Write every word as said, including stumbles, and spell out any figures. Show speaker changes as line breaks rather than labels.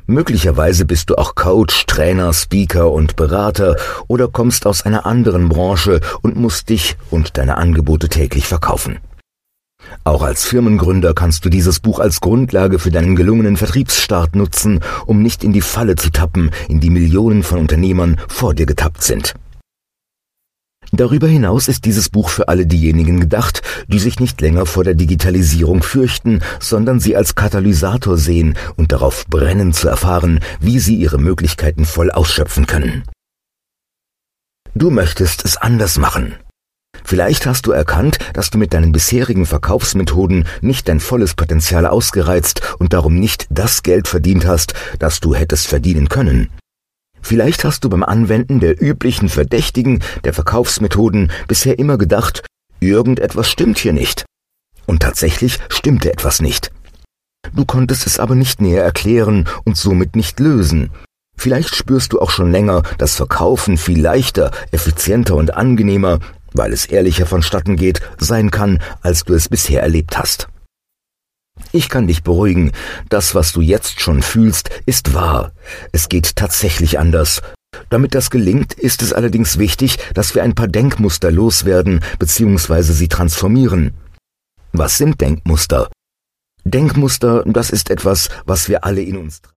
Möglicherweise bist du auch Coach, Trainer, Speaker und Berater oder kommst aus einer anderen Branche und musst dich und deine Angebote täglich verkaufen. Auch als Firmengründer kannst du dieses Buch als Grundlage für deinen gelungenen Vertriebsstart nutzen, um nicht in die Falle zu tappen, in die Millionen von Unternehmern vor dir getappt sind. Darüber hinaus ist dieses Buch für alle diejenigen gedacht, die sich nicht länger vor der Digitalisierung fürchten, sondern sie als Katalysator sehen und darauf brennen zu erfahren, wie sie ihre Möglichkeiten voll ausschöpfen können. Du möchtest es anders machen. Vielleicht hast du erkannt, dass du mit deinen bisherigen Verkaufsmethoden nicht dein volles Potenzial ausgereizt und darum nicht das Geld verdient hast, das du hättest verdienen können. Vielleicht hast du beim Anwenden der üblichen Verdächtigen der Verkaufsmethoden bisher immer gedacht, irgendetwas stimmt hier nicht. Und tatsächlich stimmte etwas nicht. Du konntest es aber nicht näher erklären und somit nicht lösen. Vielleicht spürst du auch schon länger, dass Verkaufen viel leichter, effizienter und angenehmer, weil es ehrlicher vonstatten geht, sein kann, als du es bisher erlebt hast. Ich kann dich beruhigen, das, was du jetzt schon fühlst, ist wahr. Es geht tatsächlich anders. Damit das gelingt, ist es allerdings wichtig, dass wir ein paar Denkmuster loswerden bzw. sie transformieren. Was sind Denkmuster? Denkmuster, das ist etwas, was wir alle in uns tragen.